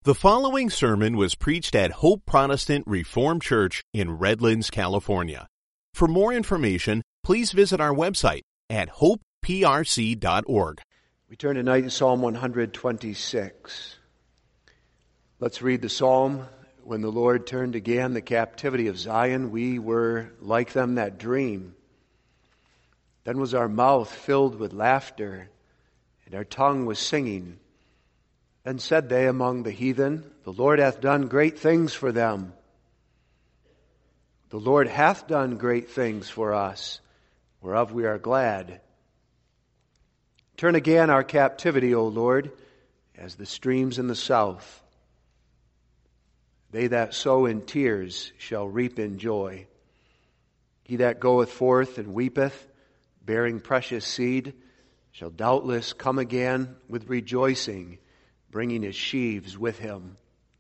The following sermon was preached at Hope Protestant Reformed Church in Redlands, California. For more information, please visit our website at hopeprc.org. We turn tonight to Psalm 126. Let's read the psalm. When the Lord turned again the captivity of Zion, we were like them that dream. Then was our mouth filled with laughter, and our tongue was singing. Then said they among the heathen, The Lord hath done great things for them. The Lord hath done great things for us, whereof we are glad. Turn again our captivity, O Lord, as the streams in the south. They that sow in tears shall reap in joy. He that goeth forth and weepeth, bearing precious seed, shall doubtless come again with rejoicing, bringing his sheaves with him.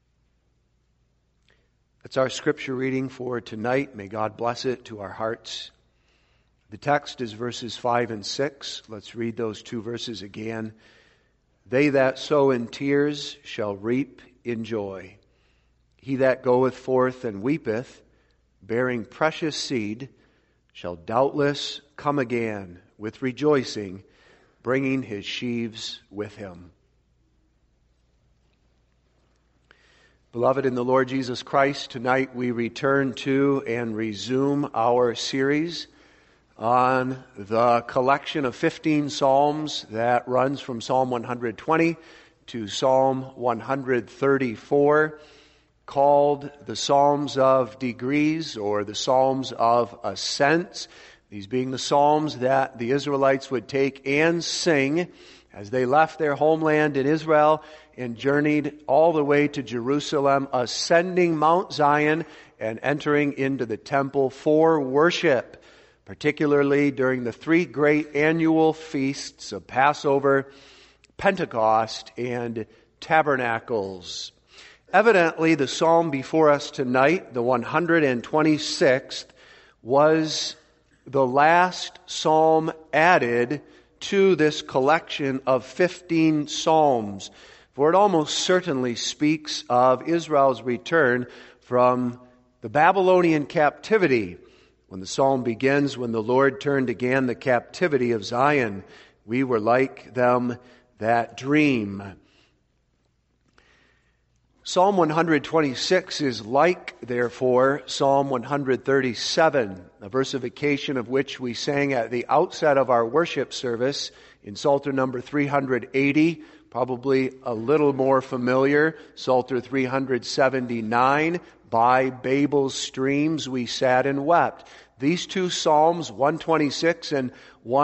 That's our scripture reading for tonight. May God bless it to our hearts. The text is verses 5 and 6. Let's read those two verses again. They that sow in tears shall reap in joy. He that goeth forth and weepeth, bearing precious seed, shall doubtless come again with rejoicing, bringing his sheaves with him. Beloved in the Lord Jesus Christ, tonight we return to and resume our series on the collection of 15 Psalms that runs from Psalm 120 to Psalm 134, called the Psalms of Degrees or the Psalms of Ascents. These being the Psalms that the Israelites would take and sing as they left their homeland in Israel and journeyed all the way to Jerusalem, ascending Mount Zion and entering into the temple for worship, particularly during the three great annual feasts of Passover, Pentecost, and Tabernacles. Evidently, the psalm before us tonight, the 126th, was the last psalm added to this collection of 15 psalms. For it almost certainly speaks of Israel's return from the Babylonian captivity. When the psalm begins, when the Lord turned again the captivity of Zion, we were like them that dream. Psalm 126 is like, therefore, Psalm 137, a versification of which we sang at the outset of our worship service in Psalter number 380, probably a little more familiar, Psalter 379, By Babel's streams we sat and wept. These two Psalms, 126 and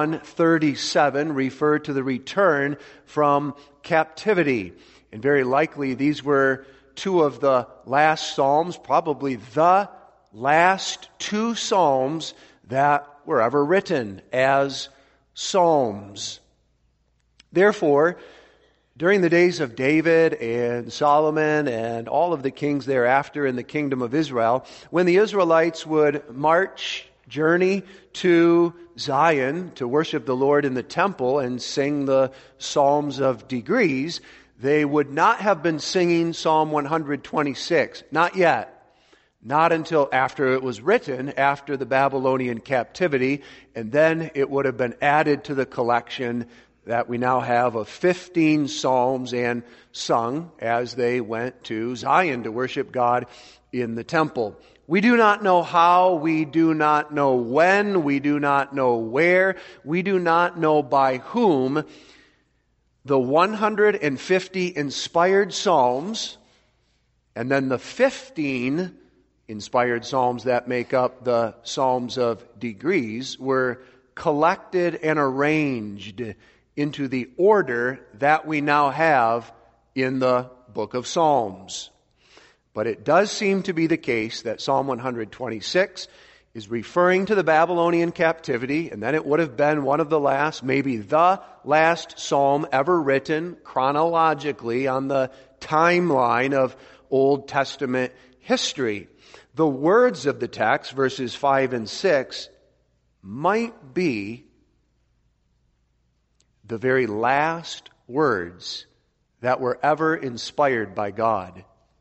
137, refer to the return from captivity. And very likely these were two of the last Psalms, probably the last two Psalms that were ever written as Psalms. Therefore, during the days of David and Solomon and all of the kings thereafter in the kingdom of Israel, when the Israelites would journey to Zion to worship the Lord in the temple and sing the Psalms of Degrees, they would not have been singing Psalm 126. Not yet. Not until after it was written, after the Babylonian captivity, and then it would have been added to the collection that we now have of 15 Psalms and sung as they went to Zion to worship God in the temple. We do not know how, we do not know when, we do not know where, we do not know by whom the 150 inspired Psalms and then the 15 inspired Psalms that make up the Psalms of Degrees were collected and arranged into the order that we now have in the book of Psalms. But it does seem to be the case that Psalm 126 is referring to the Babylonian captivity, and then it would have been one of the last, maybe the last psalm ever written chronologically on the timeline of Old Testament history. The words of the text, verses 5 and 6, might be the very last words that were ever inspired by God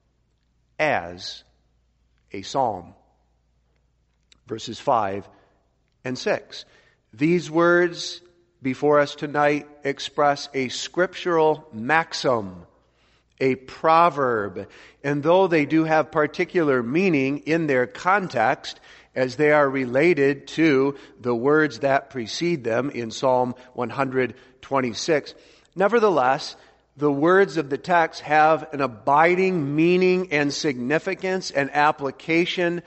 as a psalm. Verses 5 and 6. These words before us tonight express a scriptural maxim, a proverb, and though they do have particular meaning in their context, as they are related to the words that precede them in Psalm 126, nevertheless, the words of the text have an abiding meaning and significance and application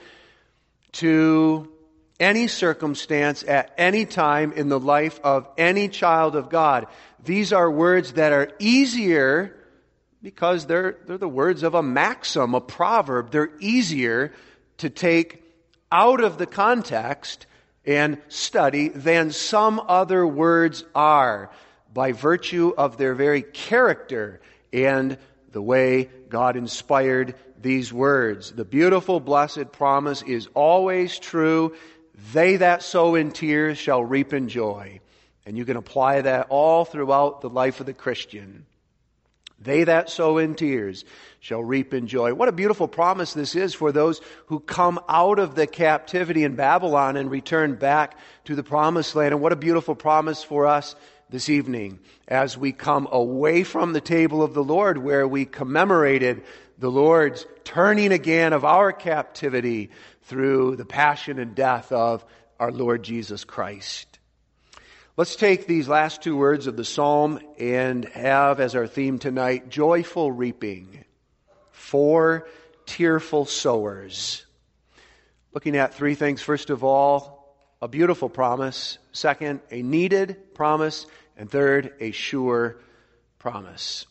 to any circumstance at any time in the life of any child of God. These are words that are easier because they're the words of a maxim, a proverb. They're easier to take out of the context and study than some other words are, by virtue of their very character and the way God inspired these words. The beautiful, blessed promise is always true. They that sow in tears shall reap in joy. And you can apply that all throughout the life of the Christian. They that sow in tears shall reap in joy. What a beautiful promise this is for those who come out of the captivity in Babylon and return back to the promised land. And what a beautiful promise for us this evening as we come away from the table of the Lord, where we commemorated the Lord's turning again of our captivity through the passion and death of our Lord Jesus Christ. Let's take these last two words of the psalm and have as our theme tonight, joyful reaping for tearful sowers. Looking at three things. First of all, a beautiful promise. Second, a needed promise. And third, a sure promise.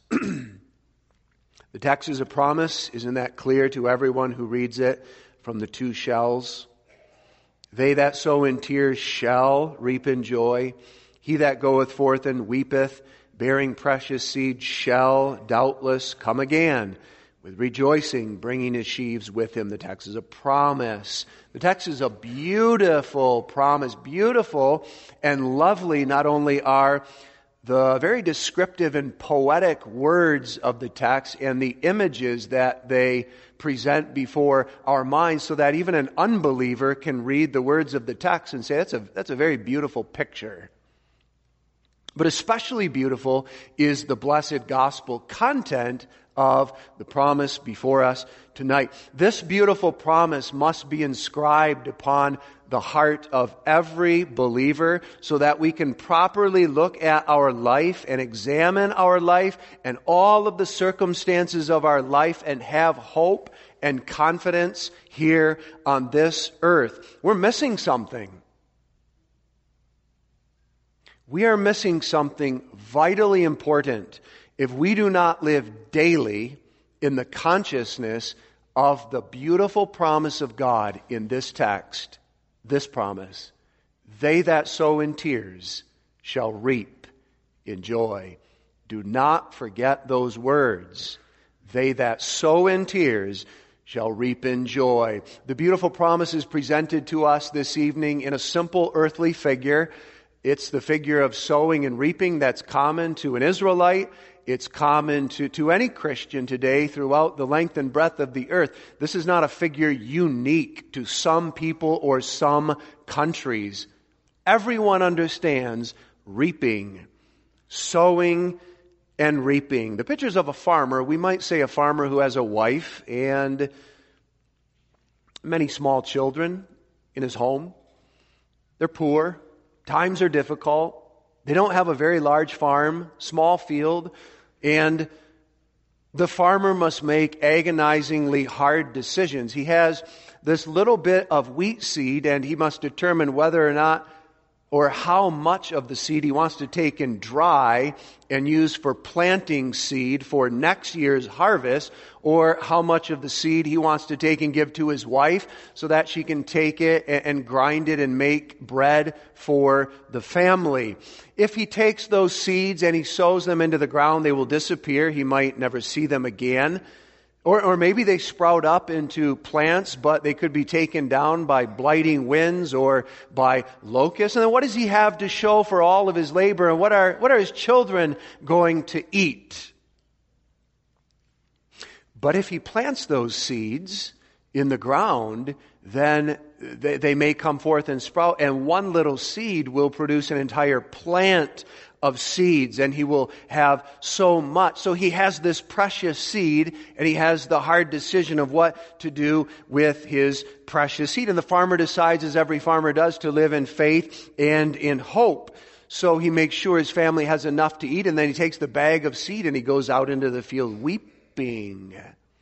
The text is a promise. Isn't that clear to everyone who reads it from the two shells? They that sow in tears shall reap in joy. He that goeth forth and weepeth, bearing precious seed, shall doubtless come again with rejoicing, bringing his sheaves with him. The text is a promise. The text is a beautiful promise. Beautiful and lovely not only are the very descriptive and poetic words of the text and the images that they present before our minds, so that even an unbeliever can read the words of the text and say, that's a very beautiful picture. But especially beautiful is the blessed gospel content of the promise before us tonight. This beautiful promise must be inscribed upon the heart of every believer so that we can properly look at our life and examine our life and all of the circumstances of our life and have hope and confidence here on this earth. We're missing something. We are missing something vitally important if we do not live daily in the consciousness of the beautiful promise of God in this text, this promise. They that sow in tears shall reap in joy. Do not forget those words. They that sow in tears shall reap in joy. The beautiful promise is presented to us this evening in a simple earthly figure. It's the figure of sowing and reaping that's common to an Israelite. It's common to any Christian today throughout the length and breadth of the earth. This is not a figure unique to some people or some countries. Everyone understands reaping, sowing and reaping. The pictures of a farmer, we might say a farmer who has a wife and many small children in his home. They're poor. Times are difficult. They don't have a very large farm, small field, and the farmer must make agonizingly hard decisions. He has this little bit of wheat seed, and he must determine whether or not or how much of the seed he wants to take and dry and use for planting seed for next year's harvest, or how much of the seed he wants to take and give to his wife so that she can take it and grind it and make bread for the family. If he takes those seeds and he sows them into the ground, they will disappear. He might never see them again. Or maybe they sprout up into plants, but they could be taken down by blighting winds or by locusts. And then what does he have to show for all of his labor? And what are his children going to eat? But if he plants those seeds in the ground, then they may come forth and sprout, and one little seed will produce an entire plant of seeds, and he will have so much. So he has this precious seed, and he has the hard decision of what to do with his precious seed. And the farmer decides, as every farmer does, to live in faith and in hope. So he makes sure his family has enough to eat, and then he takes the bag of seed and he goes out into the field weeping,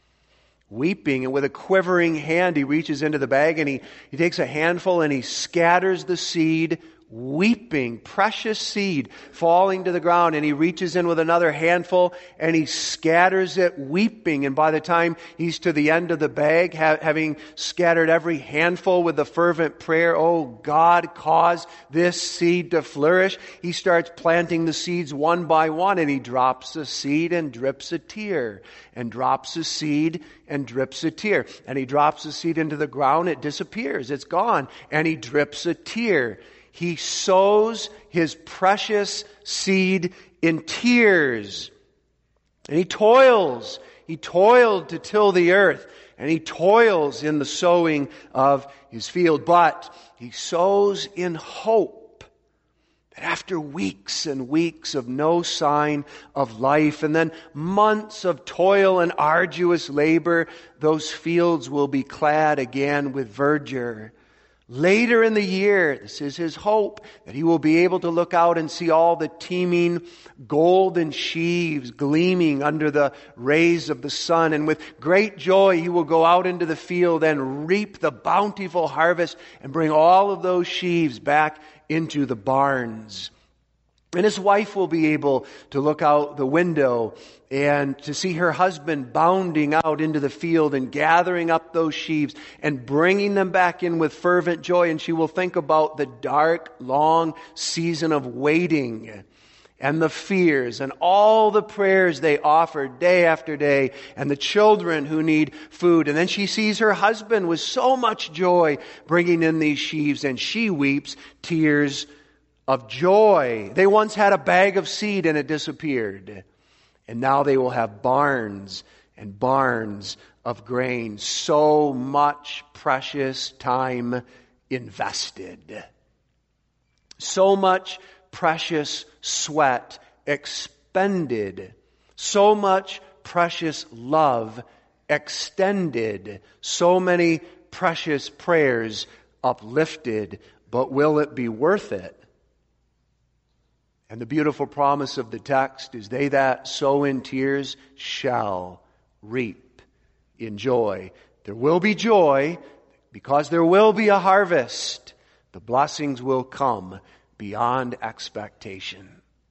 and with a quivering hand he reaches into the bag and he takes a handful and he scatters the seed, weeping, precious seed falling to the ground, and he reaches in with another handful and he scatters it, weeping. And by the time he's to the end of the bag, having scattered every handful with the fervent prayer, "Oh God, cause this seed to flourish," he starts planting the seeds one by one, and he drops a seed and drips a tear, and drops a seed and drips a tear. And he drops the seed into the ground, it disappears, it's gone, and he drips a tear. He sows his precious seed in tears. And he toils. He toiled to till the earth. And he toils in the sowing of his field. But he sows in hope that after weeks and weeks of no sign of life, and then months of toil and arduous labor, those fields will be clad again with verdure. Later in the year, this is his hope, that he will be able to look out and see all the teeming golden sheaves gleaming under the rays of the sun. And with great joy, he will go out into the field and reap the bountiful harvest and bring all of those sheaves back into the barns. And his wife will be able to look out the window and to see her husband bounding out into the field and gathering up those sheaves and bringing them back in with fervent joy. And she will think about the dark, long season of waiting and the fears and all the prayers they offered day after day, and the children who need food. And then she sees her husband with so much joy bringing in these sheaves, and she weeps tears of joy. They once had a bag of seed and it disappeared. And now they will have barns and barns of grain. So much precious time invested. So much precious sweat expended. So much precious love extended. So many precious prayers uplifted. But will it be worth it? And the beautiful promise of the text is, they that sow in tears shall reap in joy. There will be joy because there will be a harvest. The blessings will come beyond expectation.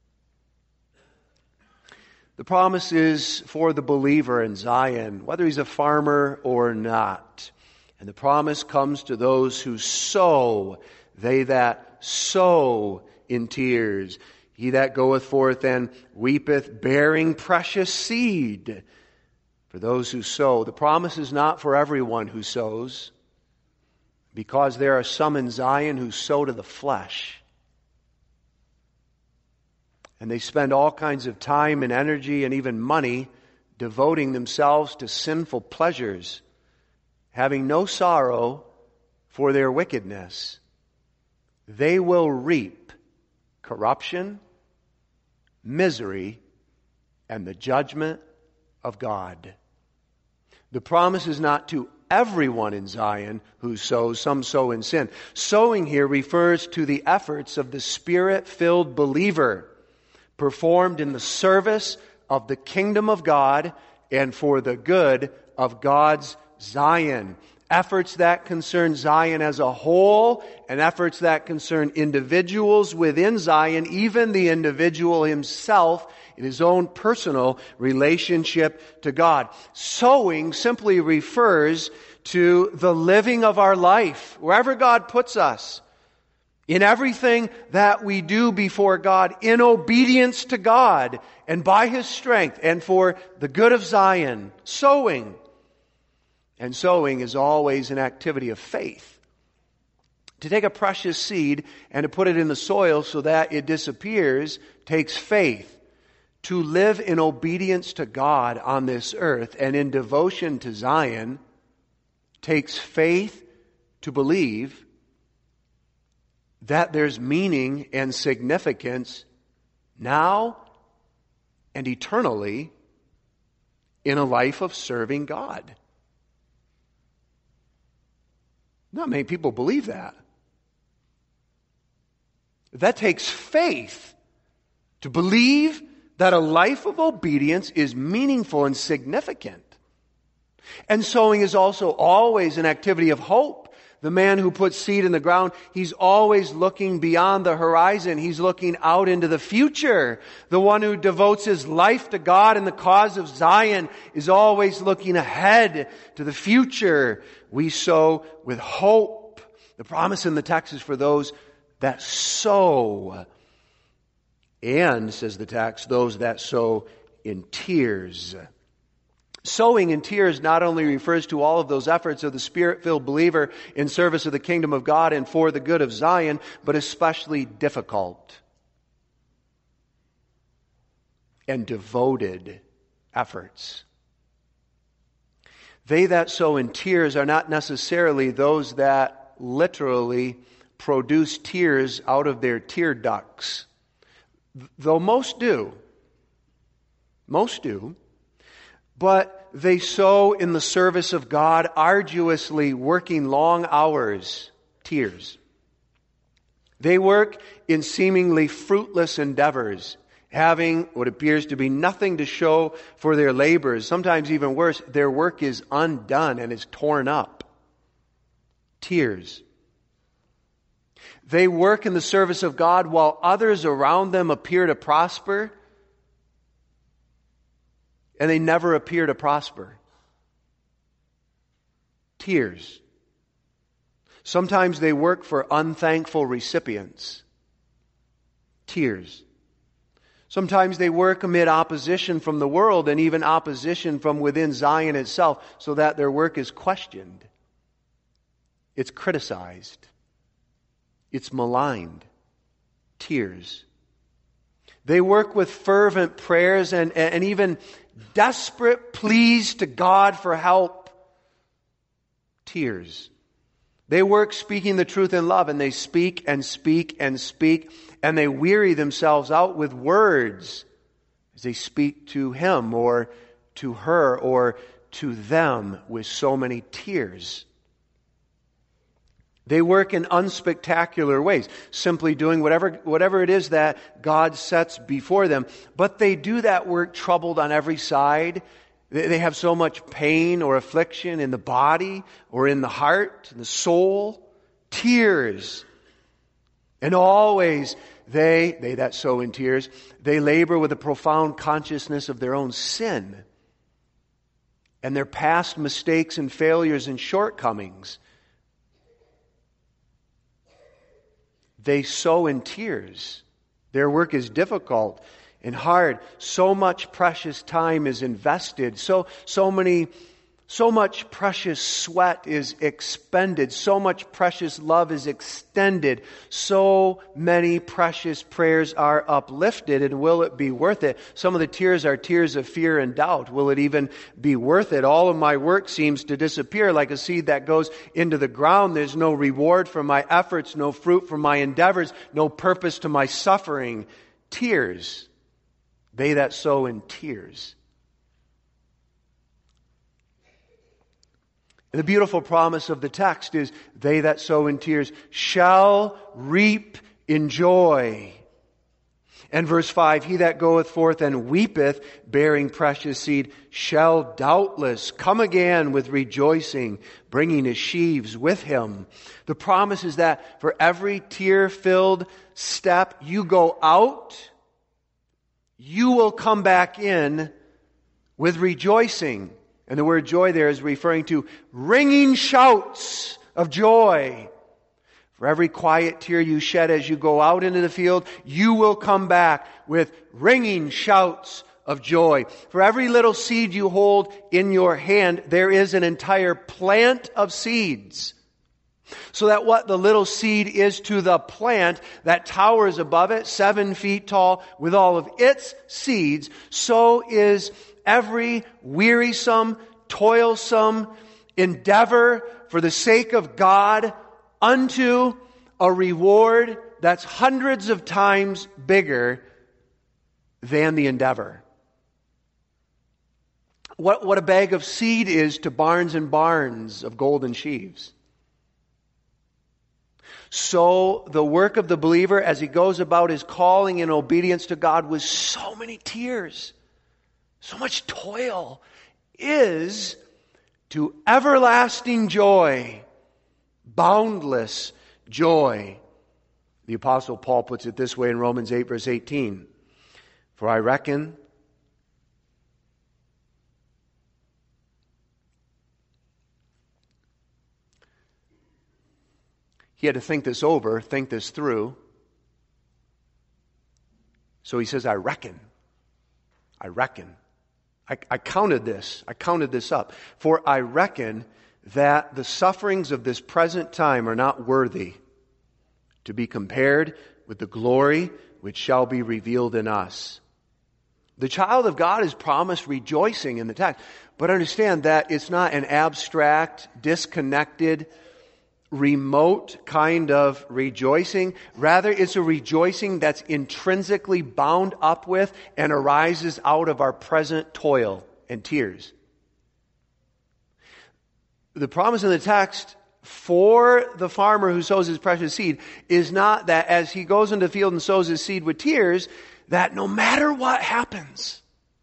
The promise is for the believer in Zion, whether he's a farmer or not. And the promise comes to those who sow, they that sow in tears. He that goeth forth and weepeth, bearing precious seed. For those who sow. The promise is not for everyone who sows, because there are some in Zion who sow to the flesh. And they spend all kinds of time and energy and even money devoting themselves to sinful pleasures, having no sorrow for their wickedness. They will reap corruption, misery, and the judgment of God. The promise is not to everyone in Zion who sows. Some sow in sin. Sowing here refers to the efforts of the Spirit-filled believer performed in the service of the kingdom of God and for the good of God's Zion. Efforts that concern Zion as a whole, and efforts that concern individuals within Zion, even the individual himself in his own personal relationship to God. Sowing simply refers to the living of our life, wherever God puts us, in everything that we do before God, in obedience to God, and by His strength, and for the good of Zion. Sowing. And sowing is always an activity of faith. To take a precious seed and to put it in the soil so that it disappears takes faith. to live in obedience to God on this earth and in devotion to Zion takes faith to believe that there's meaning and significance now and eternally in a life of serving God. Not many people believe that. That takes faith to believe that a life of obedience is meaningful and significant. And sowing is also always an activity of hope. The man who puts seed in the ground, he's always looking beyond the horizon. He's looking out into the future. The one who devotes his life to God and the cause of Zion is always looking ahead to the future. We sow with hope. The promise in the text is for those that sow. And, says the text, those that sow in tears. Sowing in tears not only refers to all of those efforts of the Spirit-filled believer in service of the kingdom of God and for the good of Zion, but especially difficult and devoted efforts. They that sow in tears are not necessarily those that literally produce tears out of their tear ducts. Though most do, but they sow in the service of God, arduously working long hours, tears. They work in seemingly fruitless endeavors, having what appears to be nothing to show for their labors. Sometimes even worse, their work is undone and is torn up. Tears. They work in the service of God while others around them appear to prosper, and they never appear to prosper. Tears. Sometimes they work for unthankful recipients. Tears. Sometimes they work amid opposition from the world and even opposition from within Zion itself, so that their work is questioned. It's criticized. It's maligned. Tears. They work with fervent prayers and even desperate pleas to God for help. Tears. They work speaking the truth in love, and they speak and speak and speak, and they weary themselves out with words as they speak to him or to her or to them with so many tears. They work in unspectacular ways, simply doing whatever it is that God sets before them. But they do that work troubled on every side. They have so much pain or affliction in the body or in the heart, in the soul. Tears. And always they that sow in tears, they labor with a profound consciousness of their own sin and their past mistakes and failures and shortcomings. They sow in tears. Their work is difficult and hard. So much precious time is invested. So much precious sweat is expended. So much precious love is extended. So many precious prayers are uplifted. And will it be worth it? Some of the tears are tears of fear and doubt. Will it even be worth it? All of my work seems to disappear like a seed that goes into the ground. There's no reward for my efforts, no fruit for my endeavors, no purpose to my suffering. Tears. They that sow in tears. And the beautiful promise of the text is, they that sow in tears shall reap in joy. And verse 5, he that goeth forth and weepeth, bearing precious seed, shall doubtless come again with rejoicing, bringing his sheaves with him. The promise is that for every tear-filled step you go out, you will come back in with rejoicing. And the word joy there is referring to ringing shouts of joy. For every quiet tear you shed as you go out into the field, you will come back with ringing shouts of joy. For every little seed you hold in your hand, there is an entire plant of seeds. So that what the little seed is to the plant that towers above it, 7 feet tall, with all of its seeds, so is every wearisome, toilsome endeavor for the sake of God unto a reward that's hundreds of times bigger than the endeavor. What a bag of seed is to barns and barns of golden sheaves. So the work of the believer as he goes about his calling in obedience to God with so many tears, so much toil, is to everlasting joy, boundless joy. The Apostle Paul puts it this way in Romans 8, verse 18. For I reckon he had to think this over, think this through. So he says, I reckon. I counted this. I counted this up. For I reckon that the sufferings of this present time are not worthy to be compared with the glory which shall be revealed in us. The child of God is promised rejoicing in the text. But understand that it's not an abstract, disconnected, remote kind of rejoicing. Rather, it's a rejoicing that's intrinsically bound up with and arises out of our present toil and tears. The promise in the text for the farmer who sows his precious seed is not that as he goes into the field and sows his seed with tears, that no matter what happens,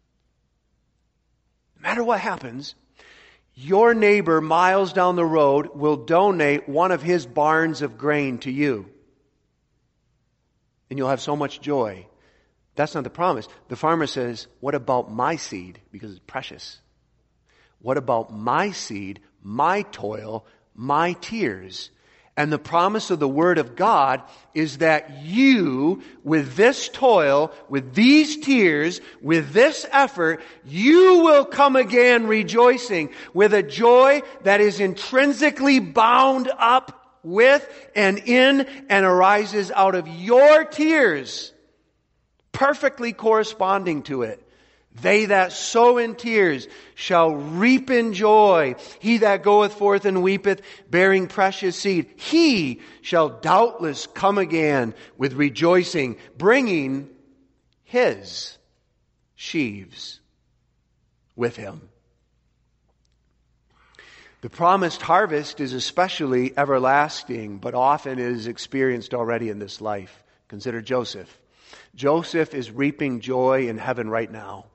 your neighbor miles down the road will donate one of his barns of grain to you. And you'll have so much joy. That's not the promise. The farmer says, what about my seed? Because it's precious. What about my seed, my toil, my tears? And the promise of the Word of God is that you, with this toil, with these tears, with this effort, you will come again rejoicing with a joy that is intrinsically bound up with and in and arises out of your tears, perfectly corresponding to it. They that sow in tears shall reap in joy. He that goeth forth and weepeth, bearing precious seed, he shall doubtless come again with rejoicing, bringing his sheaves with him. The promised harvest is especially everlasting, but often is experienced already in this life. Consider Joseph. Joseph is reaping joy in heaven right now.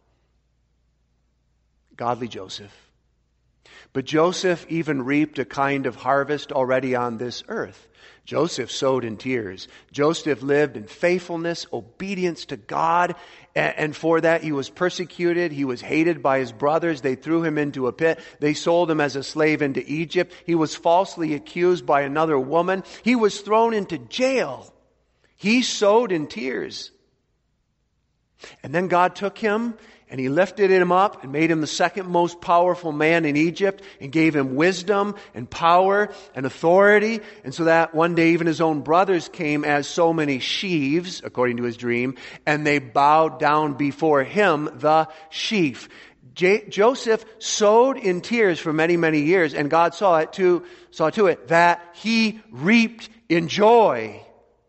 Godly Joseph. But Joseph even reaped a kind of harvest already on this earth. Joseph sowed in tears. Joseph lived in faithfulness, obedience to God, and for that he was persecuted. He was hated by his brothers. They threw him into a pit. They sold him as a slave into Egypt. He was falsely accused by another woman. He was thrown into jail. He sowed in tears. And then God took him and He lifted him up and made him the second most powerful man in Egypt and gave him wisdom and power and authority. And so that one day even his own brothers came as so many sheaves, according to his dream, and they bowed down before him, the sheaf. Joseph sowed in tears for many, many years, and God saw to it that he reaped in joy.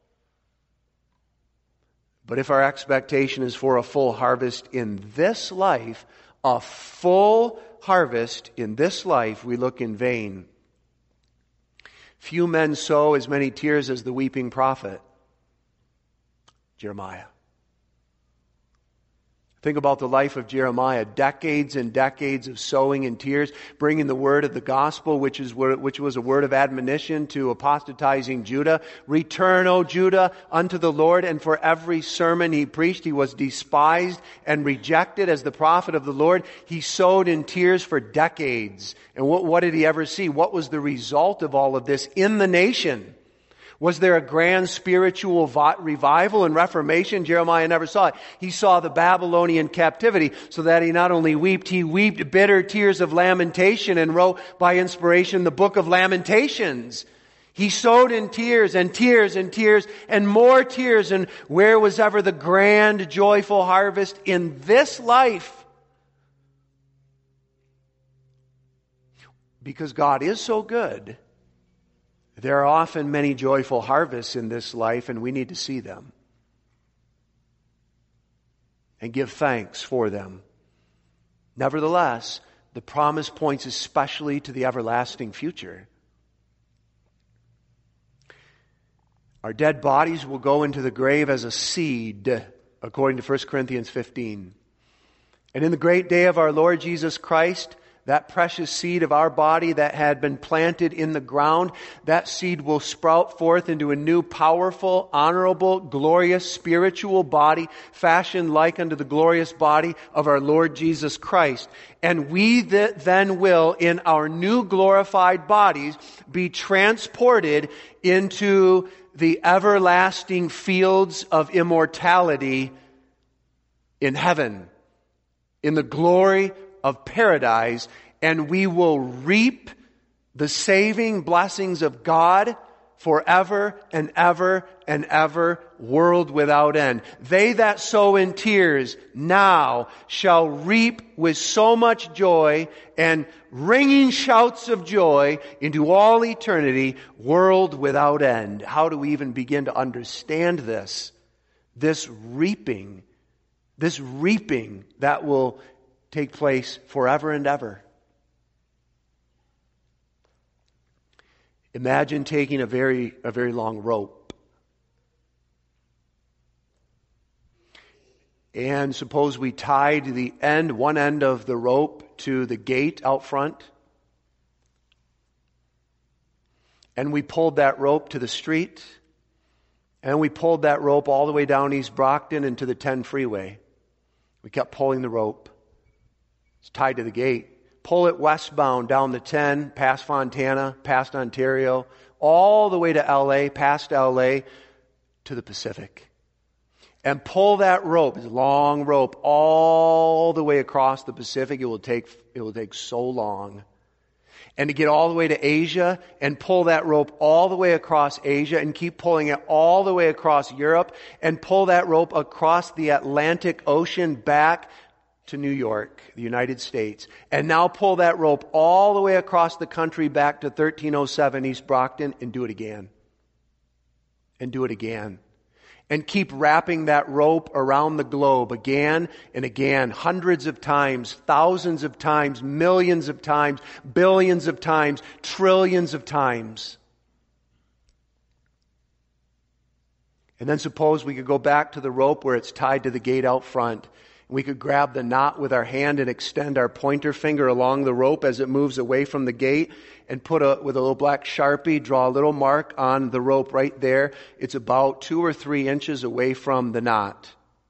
But if our expectation is for a full harvest in this life, a full harvest in this life, we look in vain. Few men sow as many tears as the weeping prophet, Jeremiah. Think about the life of Jeremiah. Decades and decades of sowing in tears, bringing the word of the gospel, which was a word of admonition to apostatizing Judah. Return, O Judah, unto the Lord. And for every sermon he preached, he was despised and rejected as the prophet of the Lord. He sowed in tears for decades. And what did he ever see? What was the result of all of this in the nation? Was there a grand spiritual revival and reformation? Jeremiah never saw it. He saw the Babylonian captivity, so that he not only wept, he wept bitter tears of lamentation and wrote by inspiration the book of Lamentations. He sowed in tears and tears and tears and more tears. And where was ever the grand, joyful harvest in this life? Because God is so good, there are often many joyful harvests in this life, and we need to see them and give thanks for them. Nevertheless, the promise points especially to the everlasting future. Our dead bodies will go into the grave as a seed, according to 1 Corinthians 15. And in the great day of our Lord Jesus Christ, that precious seed of our body that had been planted in the ground, that seed will sprout forth into a new, powerful, honorable, glorious, spiritual body, fashioned like unto the glorious body of our Lord Jesus Christ. And we then will, in our new glorified bodies, be transported into the everlasting fields of immortality in heaven, in the glory of paradise, and we will reap the saving blessings of God forever and ever and ever, world without end. They that sow in tears now shall reap with so much joy and ringing shouts of joy into all eternity, world without end. How do we even begin to understand this? This reaping that will take place forever and ever. Imagine taking a very long rope. And suppose we tied one end of the rope to the gate out front. And we pulled that rope to the street. And we pulled that rope all the way down East Brockton and to the 10 freeway. We kept pulling the rope. It's tied to the gate. Pull it westbound down the 10, past Fontana, past Ontario, all the way to LA, past LA, to the Pacific. And pull that rope, it's a long rope, all the way across the Pacific. It will take so long. And to get all the way to Asia and pull that rope all the way across Asia and keep pulling it all the way across Europe and pull that rope across the Atlantic Ocean back to New York, the United States, and now pull that rope all the way across the country back to 1307 East Brockton and do it again. And do it again. And keep wrapping that rope around the globe again and again, hundreds of times, thousands of times, millions of times, billions of times, trillions of times. And then suppose we could go back to the rope where it's tied to the gate out front. We could grab the knot with our hand and extend our pointer finger along the rope as it moves away from the gate and with a little black Sharpie, draw a little mark on the rope right there. It's about 2 or 3 inches away from the knot.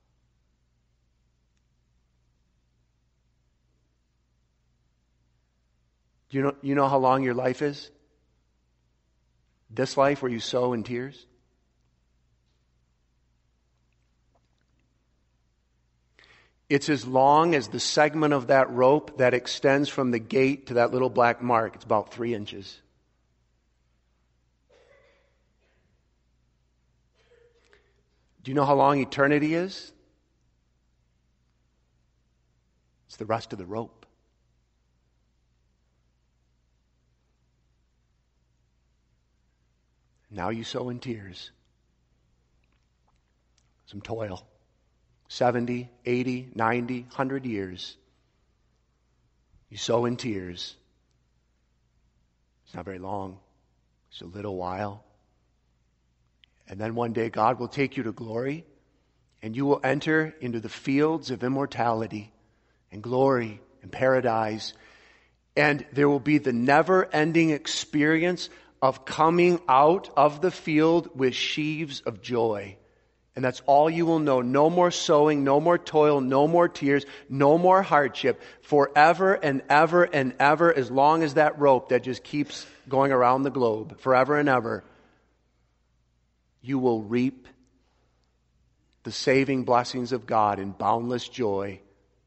You know how long your life is? This life where you sow in tears? It's as long as the segment of that rope that extends from the gate to that little black mark. It's about 3 inches. Do you know how long eternity is? It's the rest of the rope. Now you sow in tears. Some toil. 70, 80, 90, 100 years. You sow in tears. It's not very long. It's a little while. And then one day God will take you to glory, and you will enter into the fields of immortality and glory and paradise. And there will be the never-ending experience of coming out of the field with sheaves of joy. And that's all you will know. No more sowing, no more toil, no more tears, no more hardship. Forever and ever and ever, as long as that rope that just keeps going around the globe, forever and ever, you will reap the saving blessings of God in boundless joy.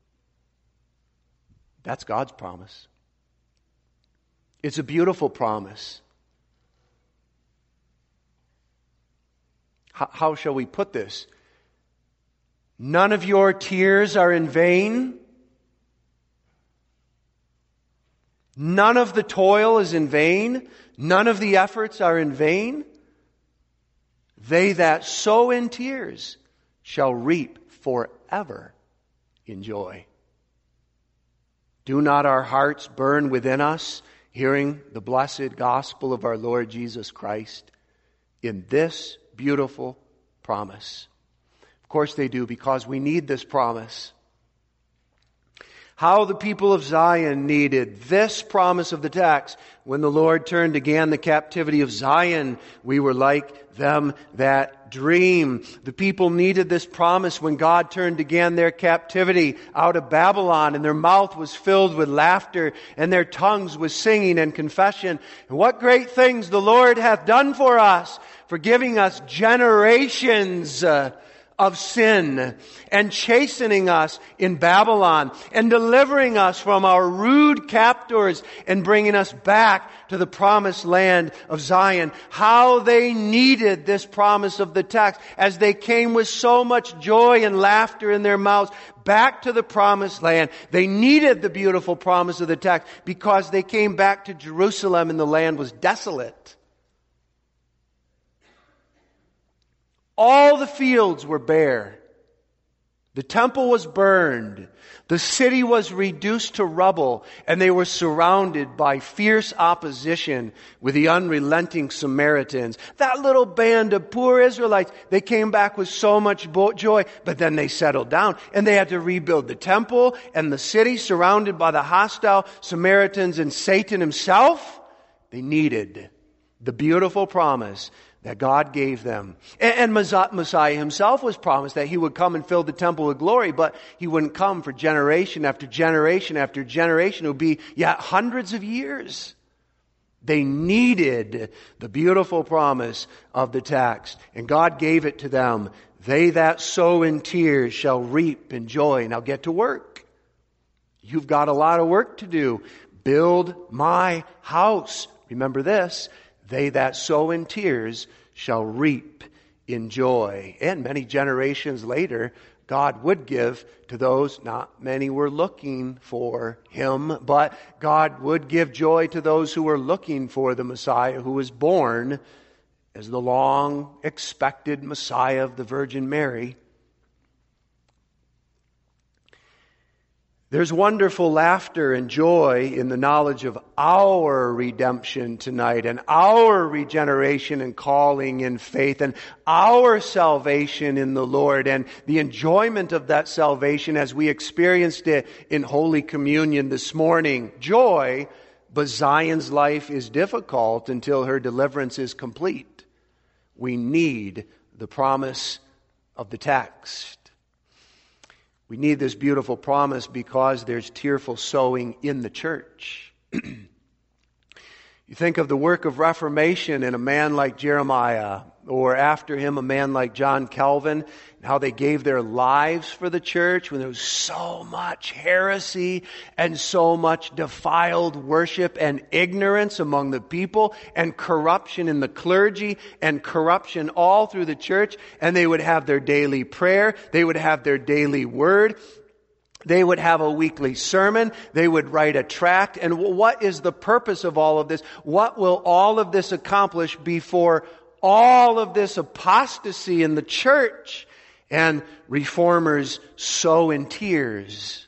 That's God's promise. It's a beautiful promise. How shall we put this? None of your tears are in vain. None of the toil is in vain. None of the efforts are in vain. They that sow in tears shall reap forever in joy. Do not our hearts burn within us, hearing the blessed gospel of our Lord Jesus Christ in this beautiful promise? Of course they do, because we need this promise. How the people of Zion needed this promise of the text. When the Lord turned again the captivity of Zion, we were like them that dream. The people needed this promise when God turned again their captivity out of Babylon, and their mouth was filled with laughter, and their tongues with singing and confession. And what great things the Lord hath done for us, forgiving us generations of sin, and chastening us in Babylon, and delivering us from our rude captors, and bringing us back to the promised land of Zion. How they needed this promise of the text, as they came with so much joy and laughter in their mouths back to the promised land. They needed the beautiful promise of the text because they came back to Jerusalem and the land was desolate. All the fields were bare. The temple was burned. The city was reduced to rubble, and they were surrounded by fierce opposition with the unrelenting Samaritans. That little band of poor Israelites, they came back with so much joy, but then they settled down, and they had to rebuild the temple and the city surrounded by the hostile Samaritans and Satan himself. They needed the beautiful promise that God gave them. And Messiah himself was promised that he would come and fill the temple with glory, but he wouldn't come for generation after generation after generation. It would be yet hundreds of years. They needed the beautiful promise of the text, and God gave it to them. They that sow in tears shall reap in joy. Now get to work. You've got a lot of work to do. Build my house. Remember this. They that sow in tears shall reap in joy. And many generations later, God would give to those, not many were looking for him, but God would give joy to those who were looking for the Messiah who was born as the long expected Messiah of the Virgin Mary. There's wonderful laughter and joy in the knowledge of our redemption tonight, and our regeneration and calling in faith, and our salvation in the Lord, and the enjoyment of that salvation as we experienced it in Holy Communion this morning. Joy, but Zion's life is difficult until her deliverance is complete. We need the promise of the text. We need this beautiful promise because there's tearful sowing in the church. You think of the work of Reformation in a man like Jeremiah, or after him a man like John Calvin, and how they gave their lives for the church when there was so much heresy and so much defiled worship and ignorance among the people, and corruption in the clergy, and corruption all through the church. And they would have their daily prayer, they would have their daily word, they would have a weekly sermon. They would write a tract. And what is the purpose of all of this? What will all of this accomplish before all of this apostasy in the church? And reformers sow in tears.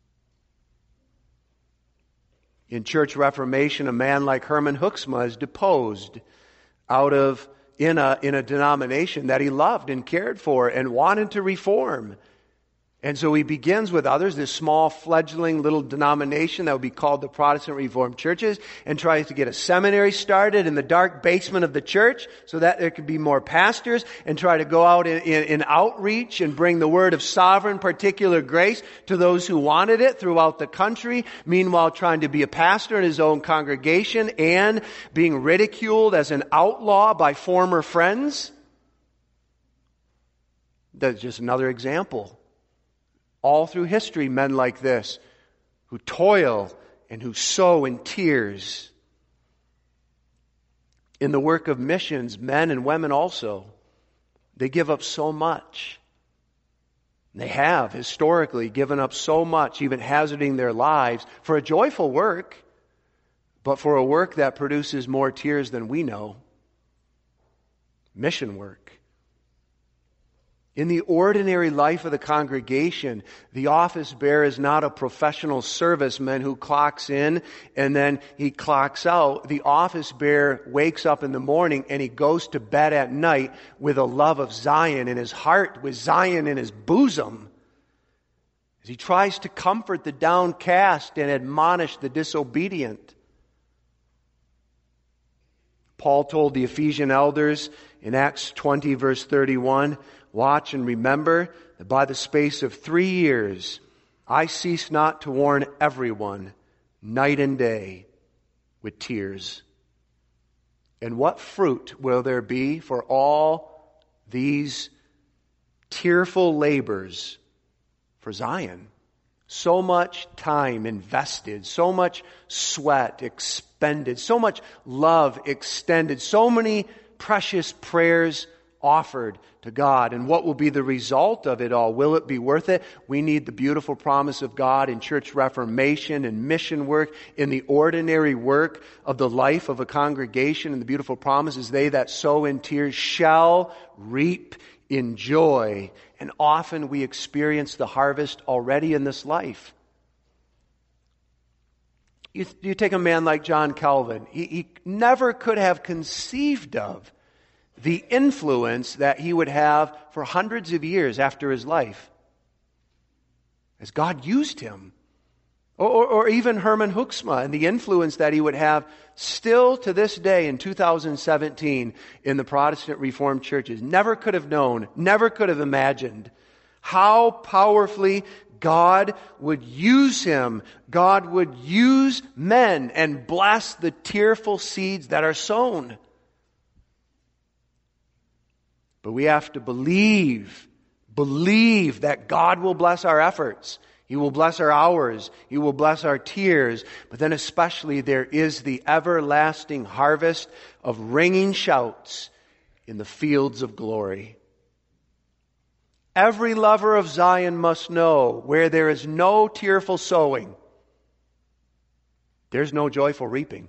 In church reformation, a man like Herman Hoeksma is deposed in a denomination that he loved and cared for and wanted to reform. And so he begins with others, this small fledgling little denomination that would be called the Protestant Reformed Churches, and tries to get a seminary started in the dark basement of the church so that there could be more pastors, and try to go out in outreach and bring the word of sovereign particular grace to those who wanted it throughout the country, meanwhile trying to be a pastor in his own congregation and being ridiculed as an outlaw by former friends. That's just another example. All through history, men like this, who toil and who sow in tears. In the work of missions, men and women also. They give up so much. They have historically given up so much, even hazarding their lives for a joyful work, but for a work that produces more tears than we know. Mission work. In the ordinary life of the congregation, the office bearer is not a professional serviceman who clocks in and then he clocks out. The office bearer wakes up in the morning and he goes to bed at night with a love of Zion in his heart, with Zion in his bosom. As he tries to comfort the downcast and admonish the disobedient. Paul told the Ephesian elders in Acts 20 verse 31, "Watch and remember that by the space of 3 years I cease not to warn everyone night and day with tears." And what fruit will there be for all these tearful labors for Zion? So much time invested, so much sweat expended, so much love extended, so many precious prayers offered to God. And what will be the result of it all? Will it be worth it? We need the beautiful promise of God in church reformation and mission work, in the ordinary work of the life of a congregation. And the beautiful promise is, they that sow in tears shall reap in joy. And often we experience the harvest already in this life. You take a man like John Calvin. He never could have conceived of the influence that he would have for hundreds of years after his life, as God used him. Or even Herman Hoeksma and the influence that he would have still to this day in 2017 in the Protestant Reformed churches. Never could have known, never could have imagined how powerfully God would use him. God would use men and bless the tearful seeds that are sown. But we have to believe that God will bless our efforts. He will bless our hours. He will bless our tears. But then especially there is the everlasting harvest of ringing shouts in the fields of glory. Every lover of Zion must know, where there is no tearful sowing, there's no joyful reaping.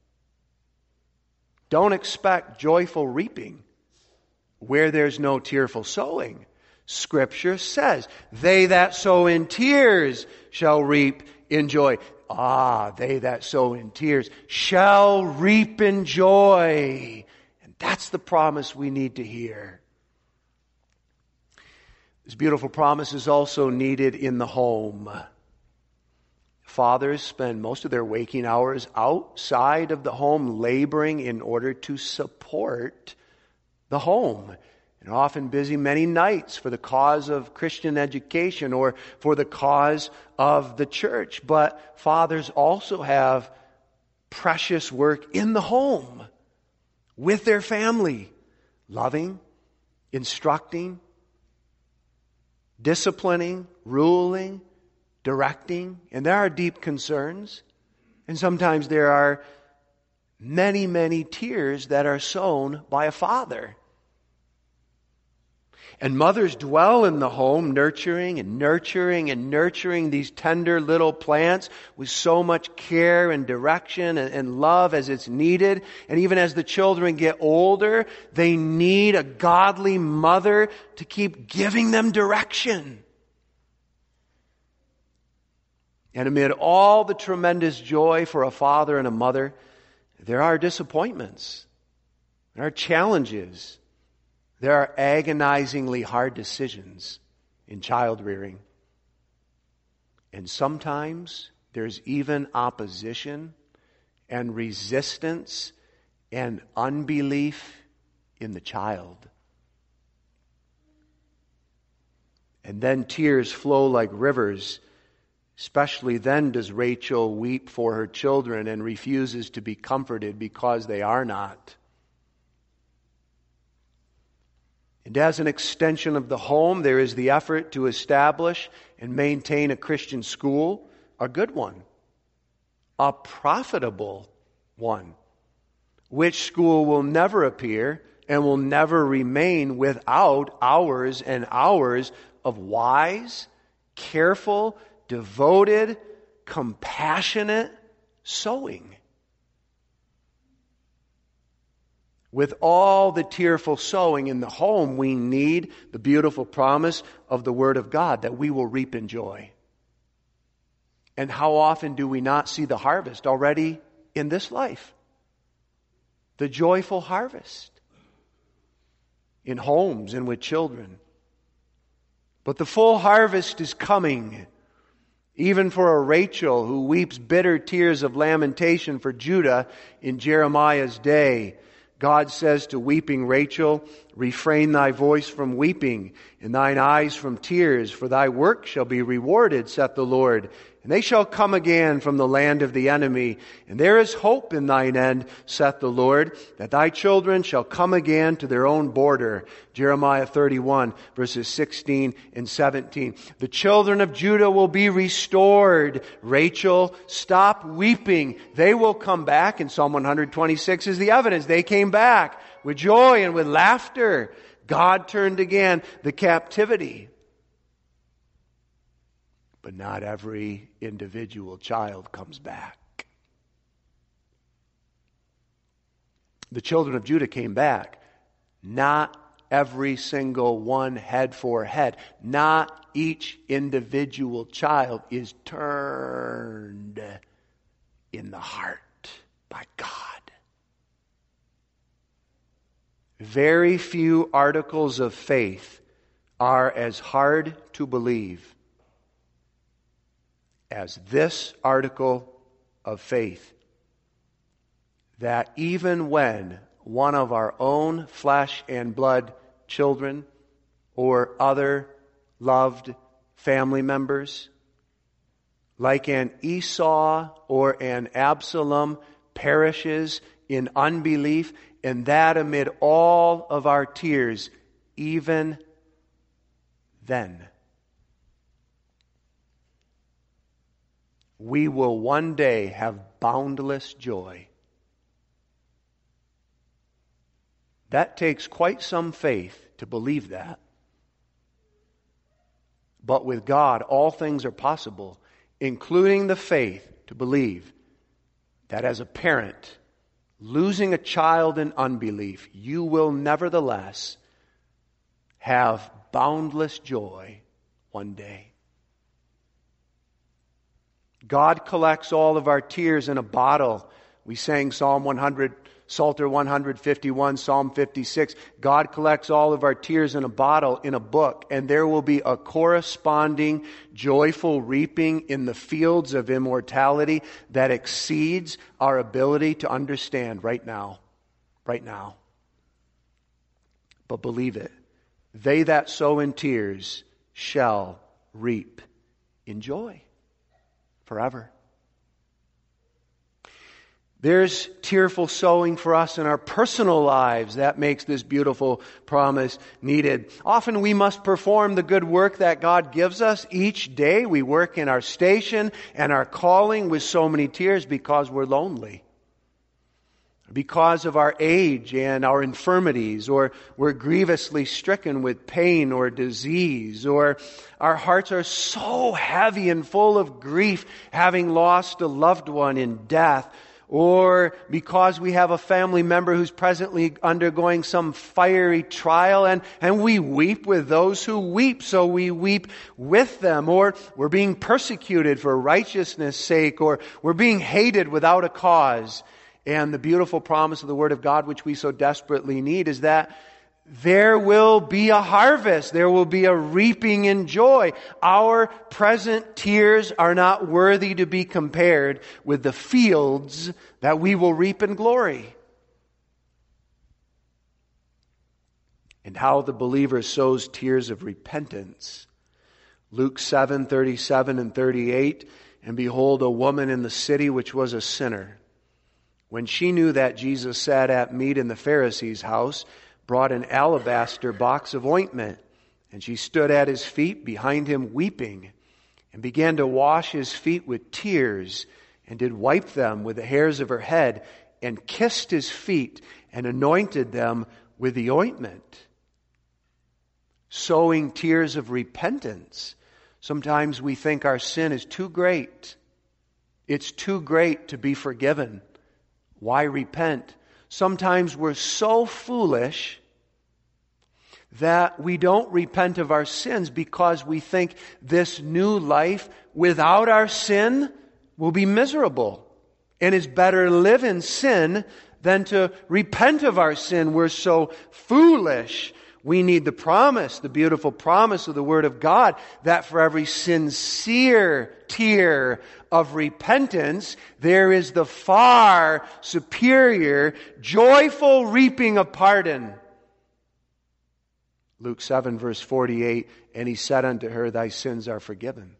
Don't expect joyful reaping where there's no tearful sowing. Scripture says, "They that sow in tears shall reap in joy." They that sow in tears shall reap in joy. And that's the promise we need to hear. This beautiful promise is also needed in the home. Fathers spend most of their waking hours outside of the home laboring in order to support the home. And often busy many nights for the cause of Christian education or for the cause of the church. But fathers also have precious work in the home with their family, loving, instructing, disciplining, ruling, directing. And there are deep concerns. And sometimes there are many, many tears that are sown by a father. And mothers dwell in the home, nurturing and nurturing and nurturing these tender little plants with so much care and direction and love as it's needed. And even as the children get older, they need a godly mother to keep giving them direction. And amid all the tremendous joy for a father and a mother, there are disappointments. There are challenges. There are agonizingly hard decisions in child rearing. And sometimes there's even opposition and resistance and unbelief in the child. And then tears flow like rivers. Especially then does Rachel weep for her children and refuses to be comforted because they are not. And as an extension of the home, there is the effort to establish and maintain a Christian school, a good one, a profitable one. Which school will never appear and will never remain without hours and hours of wise, careful, devoted, compassionate sowing. With all the tearful sowing in the home, we need the beautiful promise of the Word of God that we will reap in joy. And how often do we not see the harvest already in this life? The joyful harvest in homes and with children. But the full harvest is coming, even for a Rachel who weeps bitter tears of lamentation for Judah in Jeremiah's day. God says to weeping Rachel, refrain thy voice from weeping, and thine eyes from tears, for thy work shall be rewarded, saith the Lord. And they shall come again from the land of the enemy. And there is hope in thine end, saith the Lord, that thy children shall come again to their own border. Jeremiah 31, verses 16 and 17. The children of Judah will be restored. Rachel, stop weeping. They will come back. And Psalm 126 is the evidence. They came back with joy and with laughter. God turned again the captivity. But not every individual child comes back. The children of Judah came back. Not every single one head for head. Not each individual child is turned in the heart by God. Very few articles of faith are as hard to believe as this article of faith, that even when one of our own flesh and blood children or other loved family members, like an Esau or an Absalom, perishes in unbelief, and that amid all of our tears, even then, we will one day have boundless joy. That takes quite some faith to believe that. But with God, all things are possible, including the faith to believe that as a parent, losing a child in unbelief, you will nevertheless have boundless joy one day. God collects all of our tears in a bottle. We sang Psalm 100, Psalter 151, Psalm 56. God collects all of our tears in a bottle, in a book, and there will be a corresponding joyful reaping in the fields of immortality that exceeds our ability to understand right now. Right now. But believe it, they that sow in tears shall reap in joy. Forever. There's tearful sowing for us in our personal lives. That makes this beautiful promise needed. Often we must perform the good work that God gives us each day. We work in our station and our calling with so many tears because we're lonely. Because of our age and our infirmities, or we're grievously stricken with pain or disease, or our hearts are so heavy and full of grief, having lost a loved one in death, or because we have a family member who's presently undergoing some fiery trial, and we weep with those who weep, so we weep with them, or we're being persecuted for righteousness' sake, or we're being hated without a cause. And the beautiful promise of the Word of God, which we so desperately need, is that there will be a harvest. There will be a reaping in joy. Our present tears are not worthy to be compared with the fields that we will reap in glory. And how the believer sows tears of repentance. Luke 7:37 and 38, and behold, a woman in the city which was a sinner, when she knew that Jesus sat at meat in the Pharisee's house, brought an alabaster box of ointment, and she stood at his feet behind him weeping, and began to wash his feet with tears, and did wipe them with the hairs of her head, and kissed his feet, and anointed them with the ointment. Sowing tears of repentance. Sometimes we think our sin is too great. It's too great to be forgiven. Why repent? Sometimes we're so foolish that we don't repent of our sins because we think this new life without our sin will be miserable. And it's better to live in sin than to repent of our sin. We're so foolish. We need the promise, the beautiful promise of the Word of God, that for every sincere tear of repentance, there is the far superior, joyful reaping of pardon. Luke 7, verse 48, and he said unto her, thy sins are forgiven.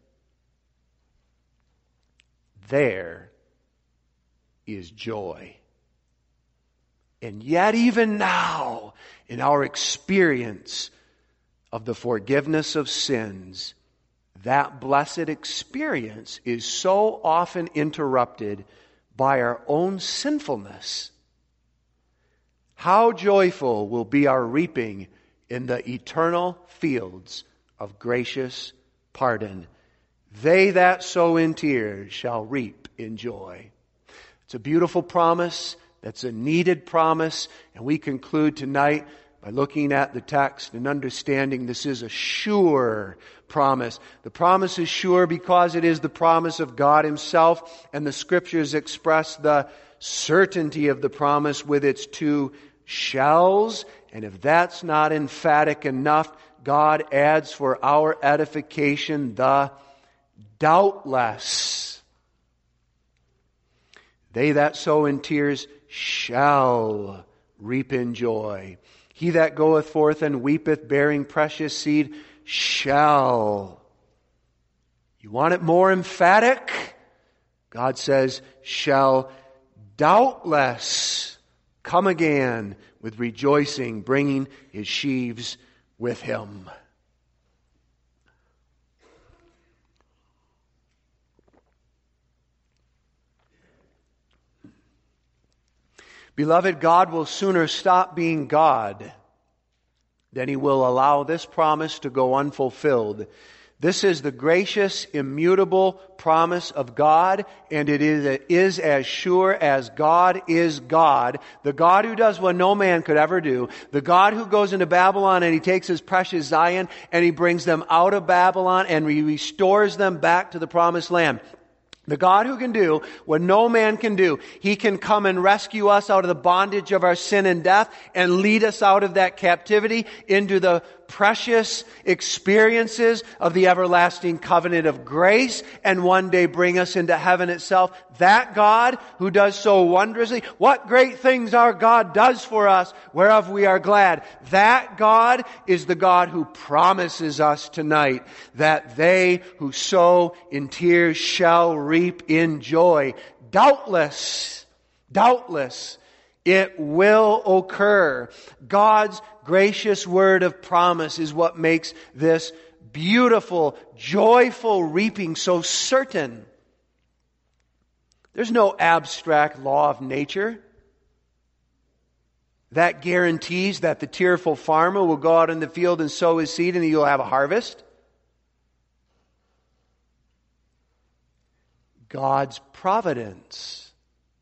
There is joy. And yet even now, in our experience of the forgiveness of sins, that blessed experience is so often interrupted by our own sinfulness. How joyful will be our reaping in the eternal fields of gracious pardon. They that sow in tears shall reap in joy. It's a beautiful promise. That's a needed promise. And we conclude tonight by looking at the text and understanding this is a sure promise. The promise is sure because it is the promise of God Himself, and the Scriptures express the certainty of the promise with its two shells. And if that's not emphatic enough, God adds for our edification the doubtless. They that sow in tears shall reap in joy. He that goeth forth and weepeth, bearing precious seed, shall. You want it more emphatic? God says, shall doubtless come again with rejoicing, bringing his sheaves with him. Beloved, God will sooner stop being God than He will allow this promise to go unfulfilled. This is the gracious, immutable promise of God, and it is as sure as God is God. The God who does what no man could ever do. The God who goes into Babylon and He takes His precious Zion and He brings them out of Babylon and He restores them back to the promised land. The God who can do what no man can do. He can come and rescue us out of the bondage of our sin and death and lead us out of that captivity into the precious experiences of the everlasting covenant of grace, and one day bring us into heaven itself. That God who does so wondrously, what great things our God does for us, whereof we are glad. That God is the God who promises us tonight that they who sow in tears shall reap in joy. Doubtless, it will occur. God's gracious word of promise is what makes this beautiful, joyful reaping so certain. There's no abstract law of nature that guarantees that the tearful farmer will go out in the field and sow his seed and he'll have a harvest. God's providence.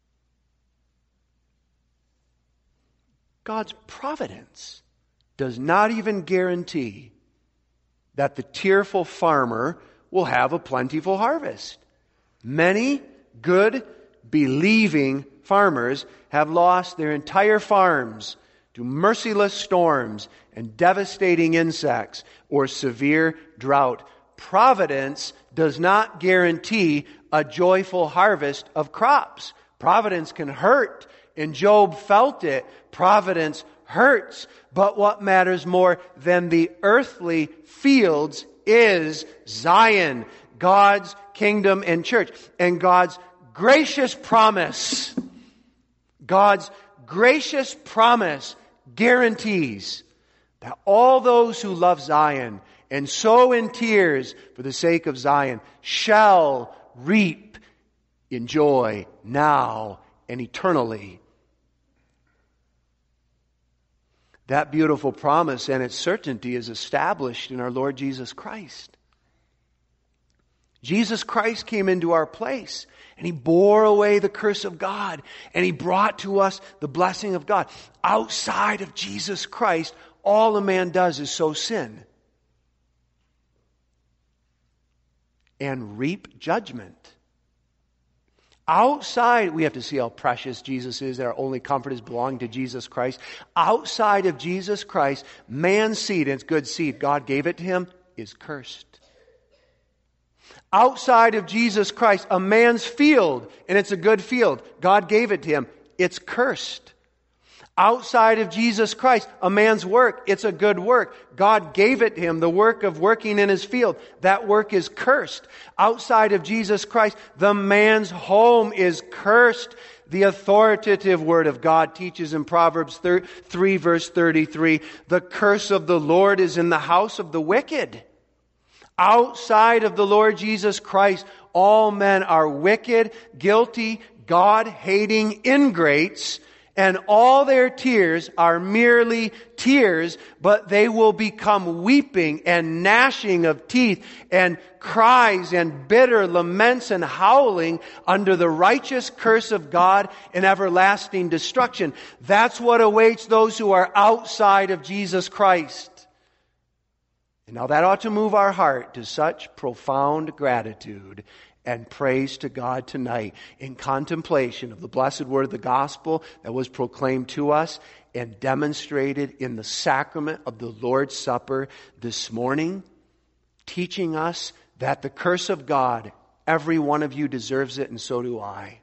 God's providence does not even guarantee that the tearful farmer will have a plentiful harvest. Many good, believing farmers have lost their entire farms to merciless storms and devastating insects or severe drought. Providence does not guarantee a joyful harvest of crops. Providence can hurt, and Job felt it. Providence hurts. But what matters more than the earthly fields is Zion, God's kingdom and church, and God's gracious promise. God's gracious promise guarantees that all those who love Zion and sow in tears for the sake of Zion shall reap in joy now and eternally. That beautiful promise and its certainty is established in our Lord Jesus Christ. Jesus Christ came into our place, and He bore away the curse of God, and He brought to us the blessing of God. Outside of Jesus Christ, all a man does is sow sin and reap judgment. Outside, we have to see how precious Jesus is, that our only comfort is belonging to Jesus Christ. Outside of Jesus Christ, man's seed, and it's good seed, God gave it to him, is cursed. Outside of Jesus Christ, a man's field, and it's a good field, God gave it to him, it's cursed. Outside of Jesus Christ, a man's work, it's a good work. God gave it to him, the work of working in his field. That work is cursed. Outside of Jesus Christ, the man's home is cursed. The authoritative word of God teaches in Proverbs 3 verse 33, the curse of the Lord is in the house of the wicked. Outside of the Lord Jesus Christ, all men are wicked, guilty, God-hating ingrates, and all their tears are merely tears, but they will become weeping and gnashing of teeth and cries and bitter laments and howling under the righteous curse of God and everlasting destruction. That's what awaits those who are outside of Jesus Christ. And now that ought to move our heart to such profound gratitude and praise to God tonight in contemplation of the blessed word of the gospel that was proclaimed to us and demonstrated in the sacrament of the Lord's Supper this morning, teaching us that the curse of God, every one of you deserves it, and so do I.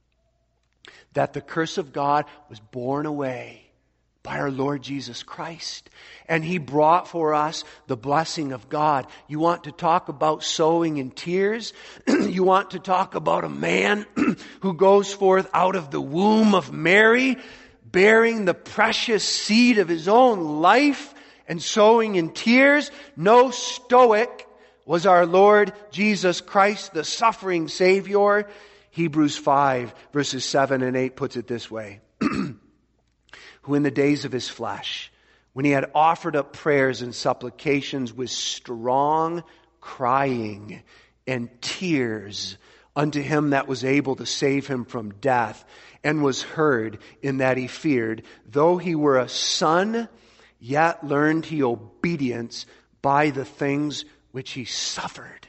That the curse of God was borne away by our Lord Jesus Christ. And He brought for us the blessing of God. You want to talk about sowing in tears? You want to talk about a man who goes forth out of the womb of Mary, bearing the precious seed of his own life and sowing in tears? No Stoic was our Lord Jesus Christ, the suffering Savior. Hebrews 5 verses 7 and 8 puts it this way. Who in the days of His flesh, when He had offered up prayers and supplications with strong crying and tears unto Him that was able to save Him from death, and was heard in that He feared, though He were a son, yet learned He obedience by the things which He suffered.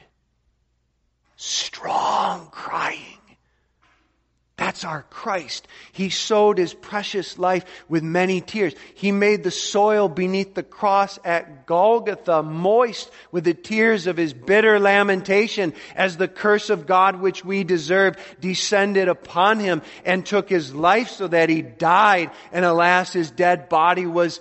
Strong crying. That's our Christ. He sowed His precious life with many tears. He made the soil beneath the cross at Golgotha moist with the tears of His bitter lamentation as the curse of God which we deserved descended upon Him and took His life so that He died. And alas, His dead body was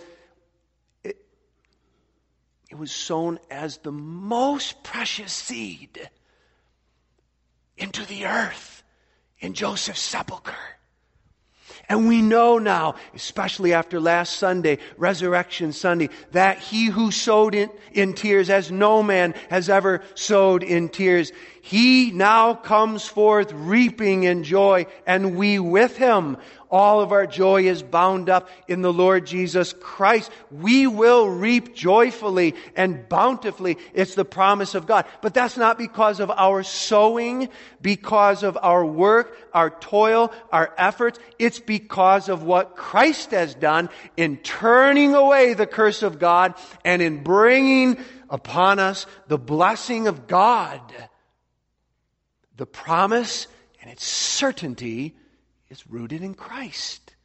sown as the most precious seed into the earth in Joseph's sepulcher. And we know now, especially after last Sunday, Resurrection Sunday, that He who sowed in tears, as no man has ever sowed in tears, He now comes forth reaping in joy, and we with Him. All of our joy is bound up in the Lord Jesus Christ. We will reap joyfully and bountifully. It's the promise of God. But that's not because of our sowing, because of our work, our toil, our efforts. It's because of what Christ has done in turning away the curse of God and in bringing upon us the blessing of God. The promise and its certainty is rooted in Christ.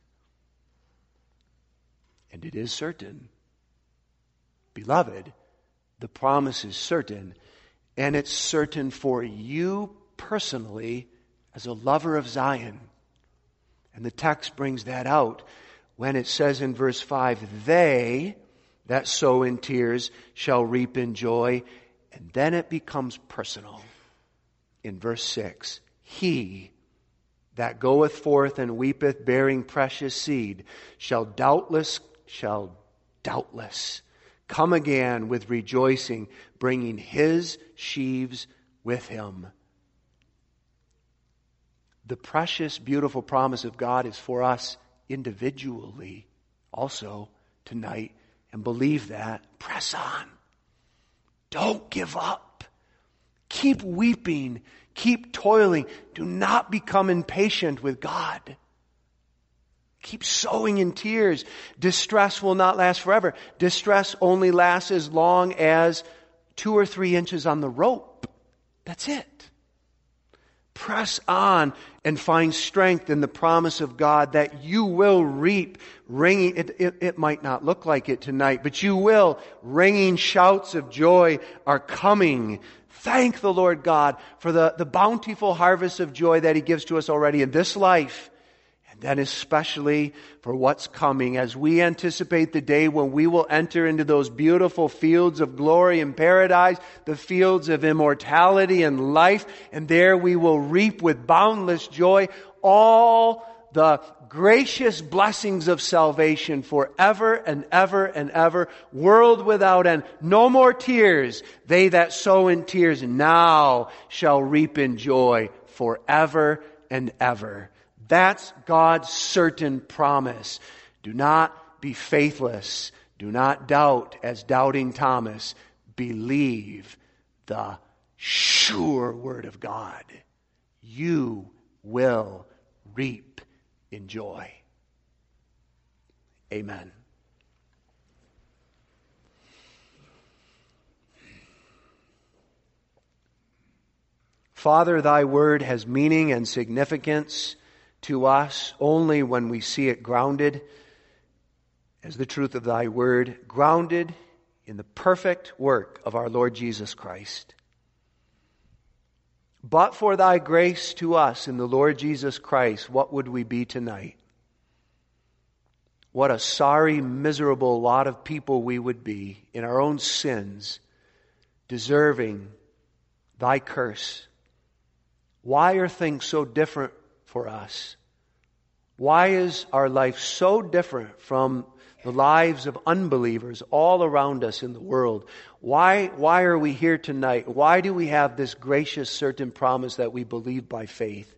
And it is certain. Beloved, the promise is certain, and it's certain for you personally as a lover of Zion. And the text brings that out when it says in verse 5, they that sow in tears shall reap in joy. And then it becomes personal. In verse 6, he that goeth forth and weepeth, bearing precious seed, shall doubtless come again with rejoicing, bringing his sheaves with him. The precious, beautiful promise of God is for us individually also tonight and believe that, press on. Don't give up. Keep weeping. Keep toiling. Do not become impatient with God. Keep sowing in tears. Distress will not last forever. Distress only lasts as long as 2 or 3 inches on the rope. That's it. Press on and find strength in the promise of God that you will reap ringing. It might not look like it tonight, but you will. Ringing shouts of joy are coming. Thank the Lord God for the bountiful harvest of joy that He gives to us already in this life. And then especially for what's coming as we anticipate the day when we will enter into those beautiful fields of glory and paradise, the fields of immortality and life, and there we will reap with boundless joy all the gracious blessings of salvation forever and ever and ever, world without end. No more tears. They that sow in tears now shall reap in joy forever and ever. That's God's certain promise. Do not be faithless. Do not doubt as doubting Thomas. Believe the sure word of God. You will reap in joy. Amen. Father, thy word has meaning and significance to us only when we see it grounded as the truth of thy word, grounded in the perfect work of our Lord Jesus Christ. But for thy grace to us in the Lord Jesus Christ, what would we be tonight? What a sorry, miserable lot of people we would be in our own sins, deserving thy curse. Why are things so different for us? Why is our life so different from the lives of unbelievers all around us in the world? Why are we here tonight? Why do we have this gracious, certain promise that we believe by faith?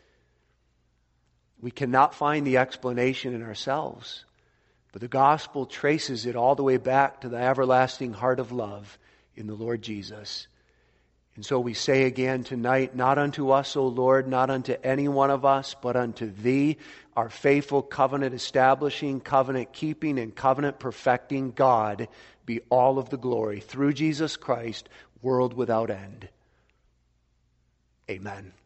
We cannot find the explanation in ourselves, but the gospel traces it all the way back to the everlasting heart of love in the Lord Jesus. And so we say again tonight, not unto us, O Lord, not unto any one of us, but unto Thee, our faithful covenant establishing, covenant keeping, and covenant perfecting God, be all of the glory through Jesus Christ, world without end. Amen.